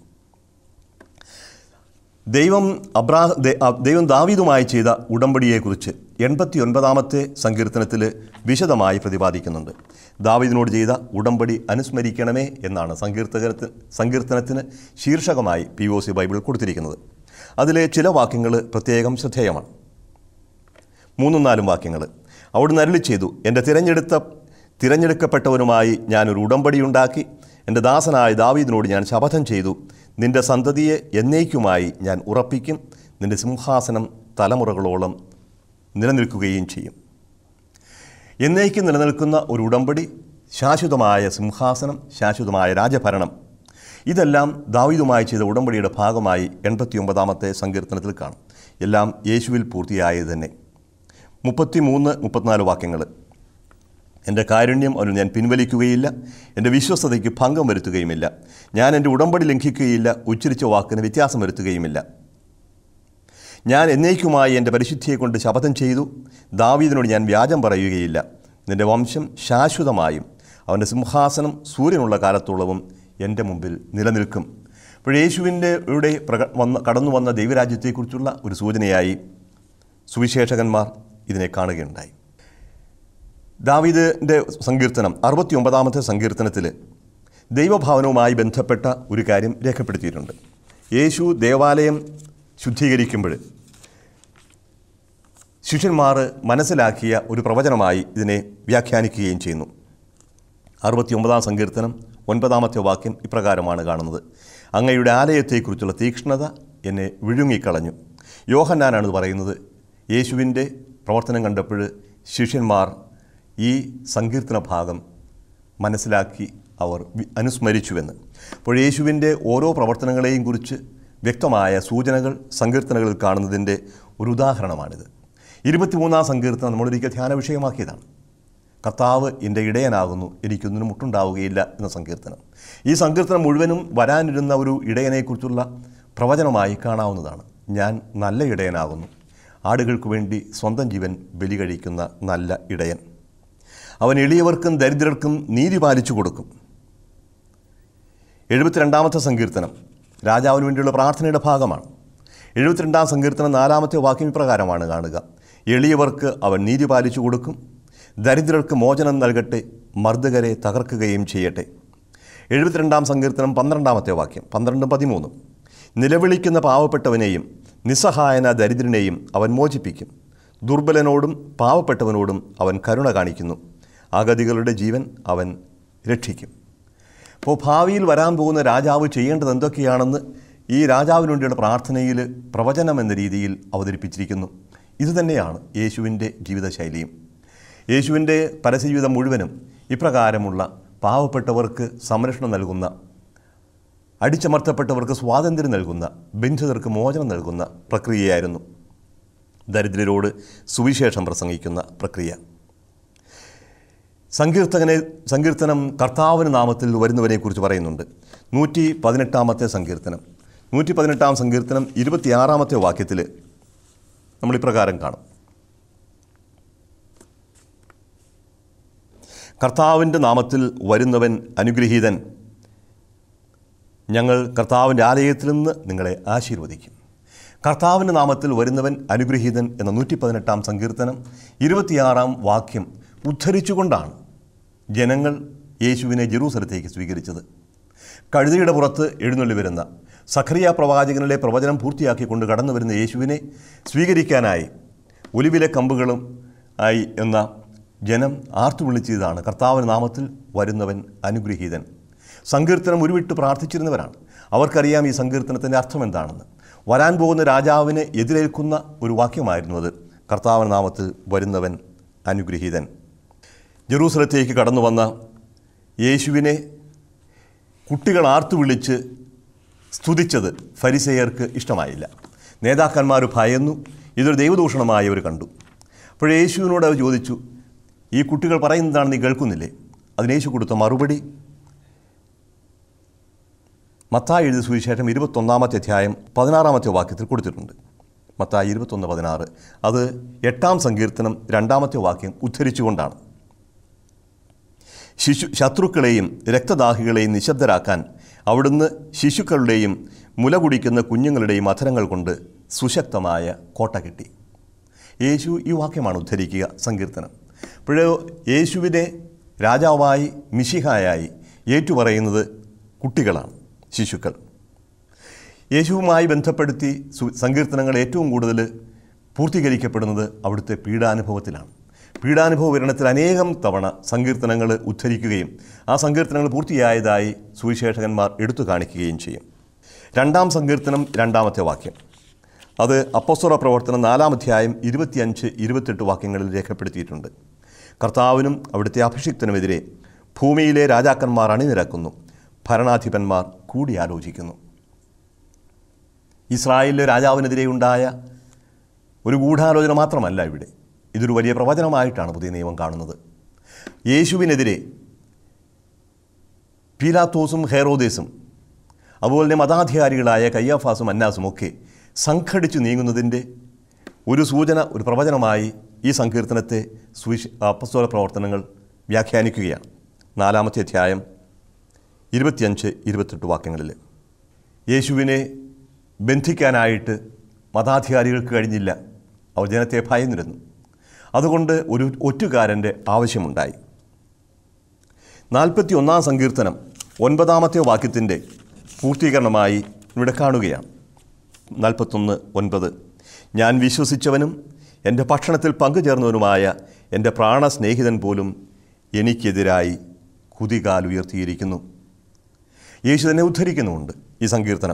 ദൈവം ദാവീദുമായി ചെയ്ത ഉടമ്പടിയെക്കുറിച്ച് 89-ാമത്തെ സങ്കീർത്തനത്തിൽ വിശദമായി പ്രതിപാദിക്കുന്നുണ്ട്. ദാവീദിനോട് ചെയ്ത ഉടമ്പടി അനുസ്മരിക്കണമേ എന്നാണ് സങ്കീർത്തനത്തിന് ശീർഷകമായി POC ബൈബിൾ കൊടുത്തിരിക്കുന്നത്. അതിലെ ചില വാക്യങ്ങൾ പ്രത്യേകം ശ്രദ്ധേയമാണ്. 3-4 വാക്യങ്ങൾ. അവിടുന്ന് അരുളി ചെയ്തു, എൻ്റെ തിരഞ്ഞെടുക്കപ്പെട്ടവനുമായി ഞാനൊരു ഉടമ്പടിയുണ്ടാക്കി, എൻ്റെ ദാസനായ ദാവീദിനോട് ഞാൻ ശപഥം ചെയ്തു, നിൻ്റെ സന്തതിയെ എന്നേക്കുമായി ഞാൻ ഉറപ്പിക്കും, നിൻ്റെ സിംഹാസനം തലമുറകളോളം നിലനിൽക്കുകയും ചെയ്യും. എന്നേക്കും നിലനിൽക്കുന്ന ഒരു ഉടമ്പടി, ശാശ്വതമായ സിംഹാസനം, ശാശ്വതമായ രാജഭരണം, ഇതെല്ലാം ദാവീദുമായി ചെയ്ത ഉടമ്പടിയുടെ ഭാഗമായി 89-ാമത്തെ സങ്കീർത്തനത്തിൽ കാണും. എല്ലാം യേശുവിൽ പൂർത്തിയായത് തന്നെ. 33-34 വാക്യങ്ങൾ. എൻ്റെ കാരുണ്യം അവന് ഞാൻ പിൻവലിക്കുകയില്ല, എൻ്റെ വിശ്വസ്തതയ്ക്ക് ഭംഗം വരുത്തുകയുമില്ല. ഞാൻ എൻ്റെ ഉടമ്പടി ലംഘിക്കുകയില്ല, ഉച്ചരിച്ച വാക്കിന് വ്യത്യാസം വരുത്തുകയുമില്ല. ഞാൻ എന്നേക്കുമായി എൻ്റെ പരിശുദ്ധിയെ കൊണ്ട് ശപഥം ചെയ്തു, ദാവീദിനോട് ഞാൻ വ്യാജം പറയുകയില്ല. നിൻ്റെ വംശം ശാശ്വതമായും അവൻ്റെ സിംഹാസനം സൂര്യനുള്ള കാലത്തോളവും എൻ്റെ മുമ്പിൽ നിലനിൽക്കും. അപ്പോൾ യേശുവിൻ്റെ കടന്നു വന്ന ദൈവരാജ്യത്തെക്കുറിച്ചുള്ള ഒരു സൂചനയായി സുവിശേഷകന്മാർ ഇതിനെ കാണുകയുണ്ടായി. ദാവീദിൻ്റെ സങ്കീർത്തനം 69-ാമത്തെ സങ്കീർത്തനത്തിൽ ദൈവഭവനവുമായി ബന്ധപ്പെട്ട ഒരു കാര്യം രേഖപ്പെടുത്തിയിട്ടുണ്ട്. യേശു ദേവാലയം ശുദ്ധീകരിക്കുമ്പോൾ ശിഷ്യന്മാർ മനസ്സിലാക്കിയ ഒരു പ്രവചനമായി ഇതിനെ വ്യാഖ്യാനിക്കുകയും ചെയ്യുന്നു. 69-ാം സങ്കീർത്തനം 9-ാമത്തെ വാക്യം ഇപ്രകാരമാണ് കാണുന്നത്: അങ്ങയുടെ ആലയത്തെക്കുറിച്ചുള്ള തീക്ഷ്ണത എന്നെ വിഴുങ്ങിക്കളഞ്ഞു. യോഹന്നാനാണ് പറയുന്നത്. യേശുവിൻ്റെ പ്രവർത്തനം കണ്ടപ്പോൾ ശിഷ്യന്മാർ ഈ സങ്കീർത്തന ഭാഗം മനസ്സിലാക്കി അവർ അനുസ്മരിച്ചുവെന്ന്. അപ്പോൾ യേശുവിൻ്റെ ഓരോ പ്രവർത്തനങ്ങളെയും കുറിച്ച് വ്യക്തമായ സൂചനകൾ സങ്കീർത്തനങ്ങളിൽ കാണുന്നതിൻ്റെ ഒരു ഉദാഹരണമാണിത്. 23-ാം സങ്കീർത്തനം നമ്മളൊരിക്കൽ ധ്യാന വിഷയമാക്കിയതാണ്. കർത്താവ് എൻ്റെ ഇടയനാകുന്നു, എനിക്കൊന്നിനും മുട്ടുണ്ടാവുകയില്ല എന്ന സങ്കീർത്തനം. ഈ സങ്കീർത്തനം മുഴുവനും വരാനിരുന്ന ഒരു ഇടയനെക്കുറിച്ചുള്ള പ്രവചനമായി കാണാവുന്നതാണ്. ഞാൻ നല്ല ഇടയനാകുന്നു, ആടുകൾക്ക് വേണ്ടി സ്വന്തം ജീവൻ ബലി കഴിക്കുന്ന നല്ല ഇടയൻ. അവൻ എളിയവർക്കും ദരിദ്രർക്കും നീതി പാലിച്ചു കൊടുക്കും. 72-ാമത്തെ സങ്കീർത്തനം രാജാവിന് വേണ്ടിയുള്ള പ്രാർത്ഥനയുടെ ഭാഗമാണ്. 72-ാം സങ്കീർത്തനം 4-ാമത്തെ വാക്യം ഇപ്രകാരമാണ് കാണുക: എളിയവർക്ക് അവൻ നീതി പാലിച്ചു കൊടുക്കും, ദരിദ്രർക്ക് മോചനം നൽകട്ടെ, മർദ്ദകരെ തകർക്കുകയും ചെയ്യട്ടെ. 72-ാം സങ്കീർത്തനം 12-ാമത്തെ വാക്യം 12-13: നിലവിളിക്കുന്ന പാവപ്പെട്ടവനെയും നിസ്സഹായന ദരിദ്രനെയും അവൻ മോചിപ്പിക്കും, ദുർബലനോടും പാവപ്പെട്ടവനോടും അവൻ കരുണ കാണിക്കുന്നു, അഗതികളുടെ ജീവൻ അവൻ രക്ഷിക്കും. അപ്പോൾ ഭാവിയിൽ വരാൻ പോകുന്ന രാജാവ് ചെയ്യേണ്ടത് എന്തൊക്കെയാണെന്ന് ഈ രാജാവിന് വേണ്ടിയുള്ള പ്രാർത്ഥനയിൽ പ്രവചനം എന്ന രീതിയിൽ അവതരിപ്പിച്ചിരിക്കുന്നു. ഇതുതന്നെയാണ് യേശുവിൻ്റെ ജീവിതശൈലിയും. യേശുവിൻ്റെ പരസ്യജീവിതം മുഴുവനും ഇപ്രകാരമുള്ള പാവപ്പെട്ടവർക്ക് സംരക്ഷണം നൽകുന്ന, അടിച്ചമർത്തപ്പെട്ടവർക്ക് സ്വാതന്ത്ര്യം നൽകുന്ന, ബന്ധിതർക്ക് മോചനം നൽകുന്ന പ്രക്രിയയായിരുന്നു. ദരിദ്രരോട് സുവിശേഷം പ്രസംഗിക്കുന്ന പ്രക്രിയ. സങ്കീർത്തനം കർത്താവിന് നാമത്തിൽ വരുന്നവനെക്കുറിച്ച് പറയുന്നുണ്ട്. 118-ാമത്തെ സങ്കീർത്തനം 118-ാം സങ്കീർത്തനം 26-ാമത്തെ വാക്യത്തിൽ നമ്മളിപ്രകാരം കാണും: കർത്താവിൻ്റെ നാമത്തിൽ വരുന്നവൻ അനുഗ്രഹീതൻ, ഞങ്ങൾ കർത്താവിൻ്റെ ആലയത്തിൽ നിന്ന് നിങ്ങളെ ആശീർവദിക്കും. കർത്താവിൻ്റെ നാമത്തിൽ വരുന്നവൻ അനുഗ്രഹീതൻ എന്ന 118-ാം സങ്കീർത്തനം 26-ാം വാക്യം ഉദ്ധരിച്ചുകൊണ്ടാണ് ജനങ്ങൾ യേശുവിനെ ജെറൂസലത്തേക്ക് സ്വീകരിച്ചത്. കഴുതയുടെ പുറത്ത് എഴുന്നള്ളി വരുന്ന സഖറിയ പ്രവാചകനിലെ പ്രവചനം പൂർത്തിയാക്കിക്കൊണ്ട് കടന്നു വരുന്ന യേശുവിനെ സ്വീകരിക്കാനായി ഒലിവിലെ കമ്പുകളും ആയി എന്ന ജനം ആർത്തു വിളിച്ചതാണ് കർത്താവിൻ്റെ നാമത്തിൽ വരുന്നവൻ അനുഗ്രഹീതൻ. സങ്കീർത്തനം ഉരുവിട്ട് പ്രാർത്ഥിച്ചിരുന്നവരാണ്. അവർക്കറിയാം ഈ സങ്കീർത്തനത്തിൻ്റെ അർത്ഥം എന്താണെന്ന്. വരാൻ പോകുന്ന രാജാവിനെ എതിരേൽക്കുന്ന ഒരു വാക്യമായിരുന്നു അത്: കർത്താവിൻ്റെ നാമത്തിൽ വരുന്നവൻ അനുഗ്രഹീതൻ. ജെറൂസലത്തേക്ക് കടന്നു വന്ന യേശുവിനെ കുട്ടികൾ ആർത്തു വിളിച്ച് സ്തുതിച്ചത് ഫരിസേയർക്ക് ഇഷ്ടമായില്ല. നേതാക്കന്മാർ ഭയന്നു. ഇതൊരു ദൈവദൂഷണമായി അവർ കണ്ടു. അപ്പോൾ യേശുവിനോട് അവർ ചോദിച്ചു, ഈ കുട്ടികൾ പറയുന്നതാണ് നീ കേൾക്കുന്നില്ലേ? അതിന് യേശു കൊടുത്ത മറുപടി മത്തായി എഴുതിയ സുവിശേഷം 21-ാമത്തെ അധ്യായം 16-ാമത്തെ വാക്യത്തിൽ കൊടുത്തിട്ടുണ്ട്. മത്തായി 21:16. അത് 8-ാം സങ്കീർത്തനം 2-ാമത്തെ വാക്യം ഉദ്ധരിച്ചുകൊണ്ടാണ്: ശത്രുക്കളെയും രക്തദാഹികളെയും നിശബ്ദരാക്കാൻ അവിടുന്ന് ശിശുക്കളുടെയും മുല കുടിക്കുന്ന കുഞ്ഞുങ്ങളുടെയും അധരങ്ങൾ കൊണ്ട് സുശക്തമായ കോട്ട കെട്ടി. യേശു ഈ വാക്യമാണ് ഉദ്ധരിക്കുക സങ്കീർത്തനം. അപ്പോഴേ യേശുവിനെ രാജാവായി മിശിഹായായി ഏറ്റുപറയുന്നത് കുട്ടികളാണ്, ശിശുക്കൾ. യേശുവുമായി ബന്ധപ്പെടുത്തി സങ്കീർത്തനങ്ങൾ ഏറ്റവും കൂടുതൽ പൂർത്തീകരിക്കപ്പെടുന്നത് അവിടുത്തെ പീഡാനുഭവത്തിലാണ്. പീഡാനുഭവ വിവരണത്തിൽ അനേകം തവണ സങ്കീർത്തനങ്ങൾ ഉദ്ധരിക്കുകയും ആ സങ്കീർത്തനങ്ങൾ പൂർത്തിയായതായി സുവിശേഷകന്മാർ എടുത്തു കാണിക്കുകയും ചെയ്യും. 2-ാം സങ്കീർത്തനം 2-ാമത്തെ വാക്യം അത് അപ്പോസ്തല പ്രവർത്തനം 4-ാം അധ്യായം 25-28 വാക്യങ്ങളിൽ രേഖപ്പെടുത്തിയിട്ടുണ്ട്. കർത്താവിനും അവിടുത്തെ അഭിഷിക്തനുമെതിരെ ഭൂമിയിലെ രാജാക്കന്മാർ അണിനിരക്കുന്നു, ഭരണാധിപന്മാർ കൂടിയാലോചിക്കുന്നു. ഇസ്രായേലിലെ രാജാവിനെതിരെ ഉണ്ടായ ഒരു ഗൂഢാലോചന മാത്രമല്ല ഇവിടെ, ഇതൊരു വലിയ പ്രവചനമായിട്ടാണ് പുതിയ നിയമം കാണുന്നത്. യേശുവിനെതിരെ പീലാത്തോസും ഹെറോദേസും അതുപോലെ തന്നെ മതാധികാരികളായ കയ്യാഫാസും അന്നാസും ഒക്കെ സംഘടിച്ചു നീങ്ങുന്നതിൻ്റെ ഒരു സൂചന, ഒരു പ്രവചനമായി ഈ സങ്കീർത്തനത്തെ അപ്പോസ്തല പ്രവർത്തനങ്ങൾ വ്യാഖ്യാനിക്കുകയാണ്. 4-ാമത്തെ അധ്യായം 25-28 വാക്യങ്ങളിൽ യേശുവിനെ ബന്ധിക്കാനായിട്ട് മതാധികാരികൾക്ക് കഴിഞ്ഞില്ല. അവർ ജനത്തെ ഭയന്നിരുന്നു. അതുകൊണ്ട് ഒരു ഒറ്റുകാരൻ്റെ ആവശ്യമുണ്ടായി. 41 സങ്കീർത്തനം 9 വാക്യത്തിൻ്റെ പൂർത്തീകരണമായി ഇവിടെ കാണുകയാണ്. 41:9 ഞാൻ വിശ്വസിച്ചവനും എൻ്റെ ഭക്ഷണത്തിൽ പങ്കുചേർന്നവനുമായ എൻ്റെ പ്രാണസ്നേഹിതൻ പോലും എനിക്കെതിരായി കുതികാലുയർത്തിയിരിക്കുന്നു. യേശു തന്നെ ഉദ്ധരിക്കുന്നുമുണ്ട് ഈ സങ്കീർത്തനം.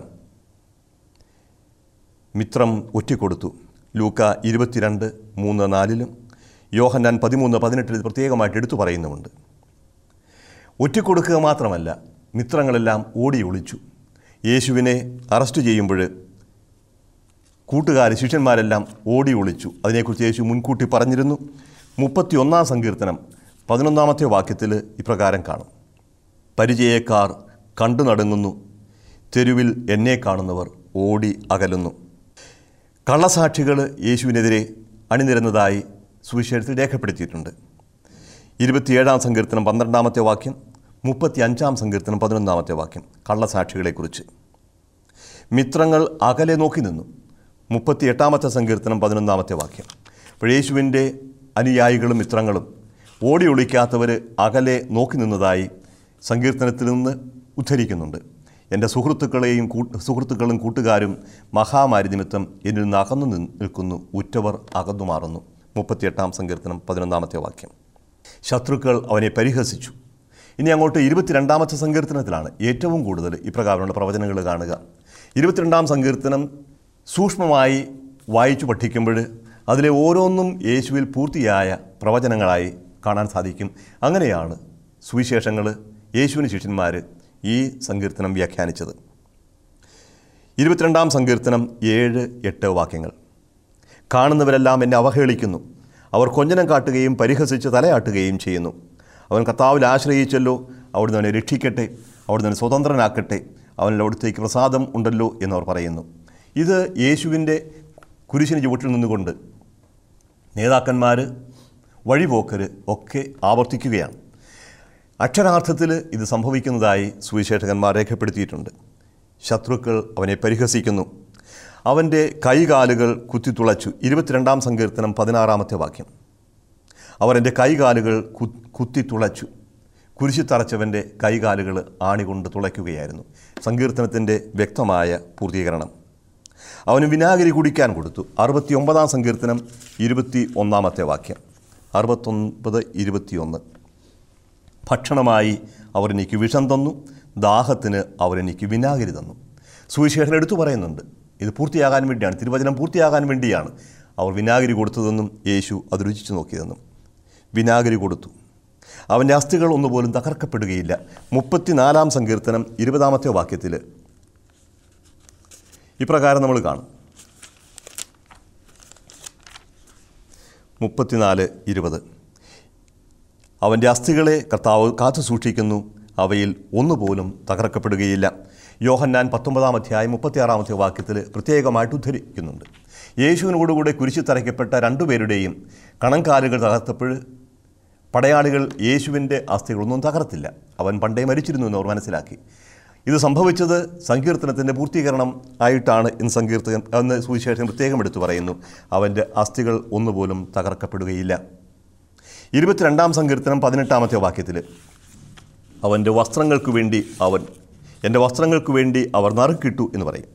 മിത്രം ഒറ്റിക്കൊടുത്തു. ലൂക്ക 22:3-4 യോഹന്നാൻ 13:18 പ്രത്യേകമായിട്ട് എടുത്തു പറയുന്നുമുണ്ട്. ഒറ്റിക്കൊടുക്കുക മാത്രമല്ല, മിത്രങ്ങളെല്ലാം ഓടി ഒളിച്ചു. യേശുവിനെ അറസ്റ്റ് ചെയ്യുമ്പോൾ ശിഷ്യന്മാരെല്ലാം ഓടി ഒളിച്ചു. അതിനെക്കുറിച്ച് യേശു മുൻകൂട്ടി പറഞ്ഞിരുന്നു. 31 സങ്കീർത്തനം 11 വാക്യത്തിൽ ഇപ്രകാരം കാണും: പരിചയക്കാർ കണ്ടു നടുങ്ങുന്നു, തെരുവിൽ എന്നെ കാണുന്നവർ ഓടി അകലുന്നു. കള്ളസാക്ഷികൾ യേശുവിനെതിരെ അണിനിരന്നതായി സുവിശേഷത്തിൽ രേഖപ്പെടുത്തിയിട്ടുണ്ട്. 27 സങ്കീർത്തനം 12 വാക്യം, 35 സങ്കീർത്തനം 11 വാക്യം കള്ളസാക്ഷികളെക്കുറിച്ച്. മിത്രങ്ങൾ അകലെ നോക്കി നിന്നു. 38 സങ്കീർത്തനം 11 വാക്യം. അപ്പോൾ യേശുവിൻ്റെ അനുയായികളും മിത്രങ്ങളും ഓടി ഒളിക്കാത്തവർ അകലെ നോക്കി നിന്നതായി സങ്കീർത്തനത്തിൽ നിന്ന് ഉദ്ധരിക്കുന്നുണ്ട്. എൻ്റെ സുഹൃത്തുക്കളും കൂട്ടുകാരും മഹാമാരി നിമിത്തം എന്നിൽ നിന്ന് അകന്നു നിൽക്കുന്നു, ഉറ്റവർ അകന്നു മാറുന്നു. 38 സങ്കീർത്തനം 11 വാക്യം. ശത്രുക്കൾ അവനെ പരിഹസിച്ചു. ഇനി അങ്ങോട്ട് 22 സങ്കീർത്തനത്തിലാണ് ഏറ്റവും കൂടുതൽ ഇപ്രകാരമുള്ള പ്രവചനങ്ങൾ കാണുക. 22 സങ്കീർത്തനം സൂക്ഷ്മമായി വായിച്ചു പഠിക്കുമ്പോൾ അതിലെ ഓരോന്നും യേശുവിൽ പൂർത്തിയായ പ്രവചനങ്ങളായി കാണാൻ സാധിക്കും. അങ്ങനെയാണ് സുവിശേഷങ്ങൾ യേശുവിന് ശിഷ്യന്മാർ ഈ സങ്കീർത്തനം വ്യാഖ്യാനിച്ചത്. 22 സങ്കീർത്തനം 7-8 വാക്യങ്ങൾ. കാണുന്നവരെല്ലാം എന്നെ അവഹേളിക്കുന്നു, അവർ കൊഞ്ഞനം കാട്ടുകയും പരിഹസിച്ച് തലയാട്ടുകയും ചെയ്യുന്നു. അവൻ കർത്താവിൽ ആശ്രയിച്ചല്ലോ, അവിടുന്ന് അവനെ രക്ഷിക്കട്ടെ, അവിടുന്ന് അവനെ സ്വതന്ത്രനാക്കട്ടെ, അവനിൽ അവിടുത്തേക്ക് പ്രസാദം ഉണ്ടല്ലോ എന്നവർ പറയുന്നു. ഇത് യേശുവിൻ്റെ കുരിശിന് ചുവട്ടിൽ നിന്നുകൊണ്ട് നേതാക്കന്മാർ, വഴിപോക്കർ ഒക്കെ ആവർത്തിക്കുകയാണ്. അക്ഷരാർത്ഥത്തിൽ ഇത് സംഭവിക്കുന്നതായി സുവിശേഷകന്മാർ രേഖപ്പെടുത്തിയിട്ടുണ്ട്. ശത്രുക്കൾ അവനെ പരിഹസിക്കുന്നു, അവൻ്റെ കൈകാലുകൾ കുത്തിത്തുളച്ചു. 22 സങ്കീർത്തനം 16 വാക്യം. അവർ എൻ്റെ കൈകാലുകൾ കുത്തിത്തുളച്ചു. കുരിശിൽ തറച്ചവൻ്റെ കൈകാലുകൾ ആണികൊണ്ട് തുളയ്ക്കുകയായിരുന്നു. സങ്കീർത്തനത്തിൻ്റെ വ്യക്തമായ പൂർത്തീകരണം. അവന് വിനാഗിരി കുടിക്കാൻ കൊടുത്തു. 69 സങ്കീർത്തനം 21 വാക്യം. 69:21 ഭക്ഷണമായി അവർ എനിക്ക് വിഷം തന്നു, ദാഹത്തിന് അവരെനിക്ക് വിനാഗിരി തന്നു. സുവിശേഷൻ എടുത്തു പറയുന്നുണ്ട്, ഇത് പൂർത്തിയാകാൻ വേണ്ടിയാണ്, തിരുവചനം പൂർത്തിയാകാൻ വേണ്ടിയാണ് അവർ വിനാഗിരി കൊടുത്തതെന്നും യേശു അത് രുചിച്ചു നോക്കിയതെന്നും. വിനാഗിരി കൊടുത്തു. അവൻ്റെ അസ്ഥികൾ ഒന്നുപോലും തകർക്കപ്പെടുകയില്ല. 34 സങ്കീർത്തനം 20 വാക്യത്തിൽ ഇപ്രകാരം നമ്മൾ കാണും. 34:20 അവൻ്റെ അസ്ഥികളെ കർത്താവ് കാത്തു സൂക്ഷിക്കുന്നു, അവയിൽ ഒന്നുപോലും തകർക്കപ്പെടുകയില്ല. യോഹന്നാൻ 19:36 വാക്യത്തിൽ പ്രത്യേകമായിട്ട് ഉദ്ധരിക്കുന്നുണ്ട്. യേശുവിനോടുകൂടെ കുരിശിൽ തറയ്ക്കപ്പെട്ട 2 പേരുടെയും കണങ്കാലുകൾ തകർത്തപ്പോൾ പടയാളികൾ യേശുവിൻ്റെ അസ്ഥികളൊന്നും തകർത്തില്ല. അവൻ പണ്ടേ മരിച്ചിരുന്നു എന്ന് അവർ മനസ്സിലാക്കി. ഇത് സംഭവിച്ചത് സങ്കീർത്തനത്തിൻ്റെ പൂർത്തീകരണം ആയിട്ടാണ് എന്ന് സുവിശേഷം പ്രത്യേകം എടുത്തു പറയുന്നു. അവൻ്റെ അസ്ഥികൾ ഒന്നുപോലും തകർക്കപ്പെടുകയില്ല. 22 സങ്കീർത്തനം 18 വാക്യത്തിൽ എൻ്റെ വസ്ത്രങ്ങൾക്ക് വേണ്ടി അവർ നറുക്കിട്ടു എന്ന് പറയും.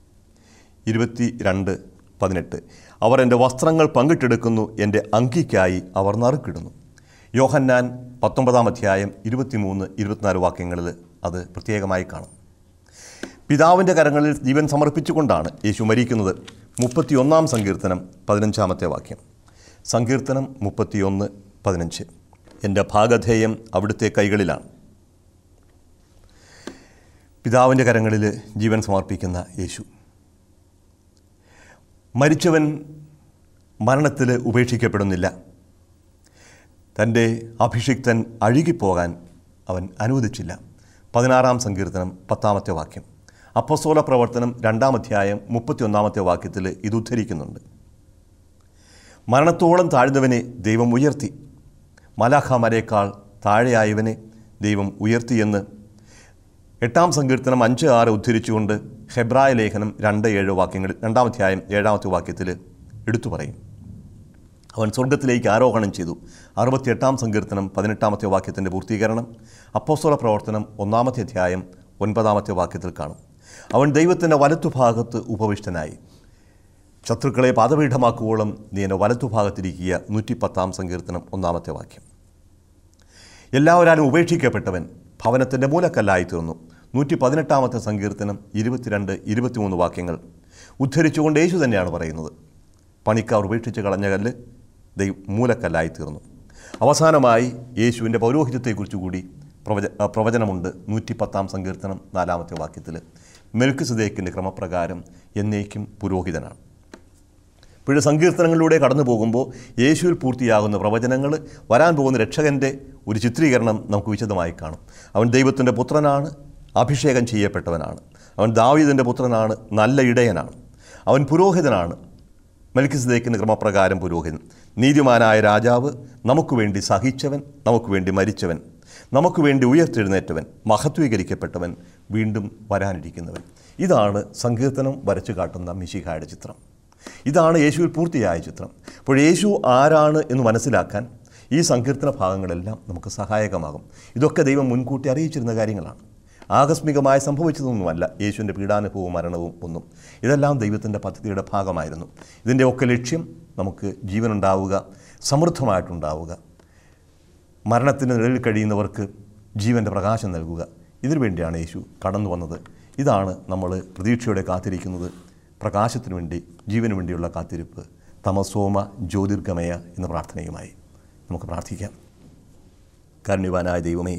22:18 അവർ എൻ്റെ വസ്ത്രങ്ങൾ പങ്കിട്ടെടുക്കുന്നു, എൻ്റെ അങ്കിക്കായി അവർ നറുക്കിടുന്നു. യോഹന്നാൻ 19 23-24 വാക്യങ്ങളിൽ അത് പ്രത്യേകമായി കാണും. പിതാവിൻ്റെ കരങ്ങളിൽ ജീവൻ സമർപ്പിച്ചുകൊണ്ടാണ് യേശു മരിക്കുന്നത്. 31 സങ്കീർത്തനം 15 വാക്യം. സങ്കീർത്തനം 31:15 എൻ്റെ ഭാഗധേയം അവിടുത്തെ കൈകളിലാണ്. പിതാവിൻ്റെ കരങ്ങളിൽ ജീവൻ സമർപ്പിക്കുന്ന യേശു. മരിച്ചവൻ മരണത്തിൽ ഉപേക്ഷിക്കപ്പെടുന്നില്ല. തൻ്റെ അഭിഷിക്തൻ അഴുകിപ്പോകാൻ അവൻ അനുവദിച്ചില്ല. 16 സങ്കീർത്തനം 10 വാക്യം. അപ്പോസ്തല പ്രവർത്തനം 2 31 വാക്യത്തിൽ ഇത് ഉദ്ധരിക്കുന്നുണ്ട്. മരണത്തോളം താഴ്ന്നവനെ ദൈവം ഉയർത്തി, മലാഖമാരേക്കാൾ താഴെയായവനെ ദൈവം ഉയർത്തിയെന്ന് 8 സങ്കീർത്തനം 5-6 ഉദ്ധരിച്ചുകൊണ്ട് ഹെബ്രായ ലേഖനം 2-7 വാക്യങ്ങളിൽ 2 7 വാക്യത്തിൽ എടുത്തു പറയും. അവൻ സ്വർഗത്തിലേക്ക് ആരോഹണം ചെയ്തു. 68-ാം സങ്കീർത്തനം 18-ാമത്തെ വാക്യത്തിൻ്റെ പൂർത്തീകരണം അപ്പോസ്തല പ്രവർത്തനം 1-ാമത്തെ അധ്യായം 9-ാമത്തെ വാക്യത്തിൽ കാണും. അവൻ ദൈവത്തിൻ്റെ വലത്തുഭാഗത്ത് ഉപവിഷ്ടനായി. ശത്രുക്കളെ പാദപീഠമാക്കുവോളം നീ എൻ്റെ വലത്തുഭാഗത്തിരിക്കുക. 110-ാം സങ്കീർത്തനം 1-ാമത്തെ വാക്യം. എല്ലാവരാലും ഉപേക്ഷിക്കപ്പെട്ടവൻ ഭവനത്തിൻ്റെ മൂലക്കല്ലായിത്തീർന്നു. 118-ാമത്തെ സങ്കീർത്തനം 22-23 വാക്യങ്ങൾ ഉദ്ധരിച്ചുകൊണ്ട് യേശു തന്നെയാണ് പറയുന്നത്. പണിക്കാർ ഉപേക്ഷിച്ച് കളഞ്ഞ കല്ല് മൂലക്കല്ലായിത്തീർന്നു. അവസാനമായി യേശുവിൻ്റെ പൗരോഹിത്യത്തെക്കുറിച്ച് കൂടി പ്രവചനമുണ്ട്. 110-ാം സങ്കീർത്തനം 4-ാമത്തെ വാക്യത്തിൽ മെൽക്കിസദേക്കിൻ്റെ ക്രമപ്രകാരം എന്നേക്കും പുരോഹിതനാണ്. ഇപ്പോഴും സങ്കീർത്തനങ്ങളിലൂടെ കടന്നു പോകുമ്പോൾ യേശുവിൽ പൂർത്തിയാകുന്ന പ്രവചനങ്ങൾ, വരാൻ പോകുന്ന രക്ഷകൻ്റെ ഒരു ചിത്രീകരണം നമുക്ക് വിശദമായി കാണും. അവൻ ദൈവത്തിൻ്റെ പുത്രനാണ്, അഭിഷേകം ചെയ്യപ്പെട്ടവനാണ്. അവൻ ദാവീദിൻ്റെ പുത്രനാണ്, നല്ല ഇടയനാണ്. അവൻ പുരോഹിതനാണ്, മെൽക്കിസദേക്കിൻ്റെ ക്രമപ്രകാരം പുരോഹിതൻ. നീതിമാനായ രാജാവ്, നമുക്ക് വേണ്ടി സഹിച്ചവൻ, നമുക്ക് വേണ്ടി മരിച്ചവൻ, നമുക്ക് വേണ്ടി ഉയർത്തെഴുന്നേറ്റവൻ, മഹത്വീകരിക്കപ്പെട്ടവൻ, വീണ്ടും വരാനിരിക്കുന്നവൻ. ഇതാണ് സങ്കീർത്തനം വരച്ചു കാട്ടുന്ന മിശിഹായുടെ ചിത്രം. ഇതാണ് യേശുവിൽ പൂർത്തിയായ ചിത്രം. അപ്പോൾ യേശു ആരാണ് എന്ന് മനസ്സിലാക്കാൻ ഈ സങ്കീർത്തന ഭാഗങ്ങളെല്ലാം നമുക്ക് സഹായകമാകും. ഇതൊക്കെ ദൈവം മുൻകൂട്ടി അറിയിച്ചിരുന്ന കാര്യങ്ങളാണ്. ആകസ്മികമായി സംഭവിച്ചതൊന്നുമല്ല യേശുവിൻ്റെ പീഡാനുഭവവും മരണവും ഒന്നും. ഇതെല്ലാം ദൈവത്തിൻ്റെ പദ്ധതിയുടെ ഭാഗമായിരുന്നു. ഇതിൻ്റെ ഒക്കെ ലക്ഷ്യം നമുക്ക് ജീവനുണ്ടാവുക, സമൃദ്ധമായിട്ടുണ്ടാവുക, മരണത്തിന് നിഴലിൽ കഴിയുന്നവർക്ക് ജീവൻ്റെ പ്രകാശം നൽകുക. ഇതിനു വേണ്ടിയാണ് യേശു കടന്നു വന്നത്. ഇതാണ് നമ്മൾ പ്രതീക്ഷയോടെ കാത്തിരിക്കുന്നത്. പ്രകാശത്തിനു വേണ്ടി, ജീവന് വേണ്ടിയുള്ള കാത്തിരിപ്പ്. തമസോമ ജ്യോതിർഗമയ എന്ന പ്രാർത്ഥനയുമായി നമുക്ക് പ്രാർത്ഥിക്കാം. കാരുണ്യവാനായ ദൈവമേ,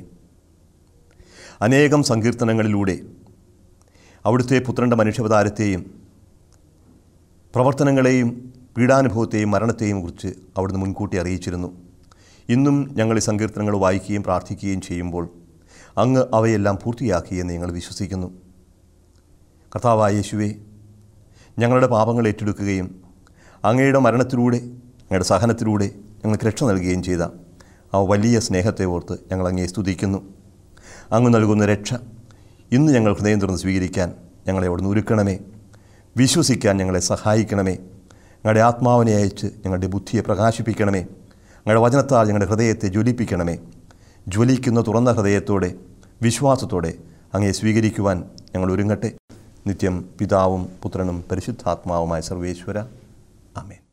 അനേകം സങ്കീർത്തനങ്ങളിലൂടെ അവിടുത്തെ പുത്രൻ്റെ മനുഷ്യാവതാരത്തെയും പ്രവർത്തനങ്ങളെയും പീഡാനുഭവത്തെയും മരണത്തെയും കുറിച്ച് അവിടുന്ന് മുൻകൂട്ടി അറിയിച്ചിരുന്നു. ഇന്നും ഞങ്ങൾ ഈ സങ്കീർത്തനങ്ങൾ വായിക്കുകയും പ്രാർത്ഥിക്കുകയും ചെയ്യുമ്പോൾ അങ്ങ് അവയെല്ലാം പൂർത്തിയാക്കിയെന്ന് ഞങ്ങൾ വിശ്വസിക്കുന്നു. കർത്താവായ യേശുവേ, ഞങ്ങളുടെ പാപങ്ങൾ ഏറ്റെടുക്കുകയും അങ്ങയുടെ മരണത്തിലൂടെ, അങ്ങയുടെ സഹനത്തിലൂടെ ഞങ്ങൾക്ക് രക്ഷ നൽകുകയും ചെയ്ത ആ വലിയ സ്നേഹത്തെ ഓർത്ത് ഞങ്ങൾ അങ്ങയെ സ്തുതിക്കുന്നു. അങ്ങ് നൽകുന്ന രക്ഷ ഇന്ന് ഞങ്ങൾ ഹൃദയം തുറന്ന് സ്വീകരിക്കാൻ ഞങ്ങളെ അവിടുന്ന് ഒരുക്കണമേ. വിശ്വസിക്കാൻ ഞങ്ങളെ സഹായിക്കണമേ. ഞങ്ങളുടെ ആത്മാവിനെ അയച്ച് ഞങ്ങളുടെ ബുദ്ധിയെ പ്രകാശിപ്പിക്കണമേ. ഞങ്ങളുടെ വചനത്താൽ ഞങ്ങളുടെ ഹൃദയത്തെ ജ്വലിപ്പിക്കണമേ. ജ്വലിക്കുന്ന തുറന്ന ഹൃദയത്തോടെ, വിശ്വാസത്തോടെ അങ്ങയെ സ്വീകരിക്കുവാൻ ഞങ്ങൾ ഒരുങ്ങട്ടെ. നിത്യം പിതാവും പുത്രനും പരിശുദ്ധാത്മാവുമായ സർവേശ്വര. ആമേൻ.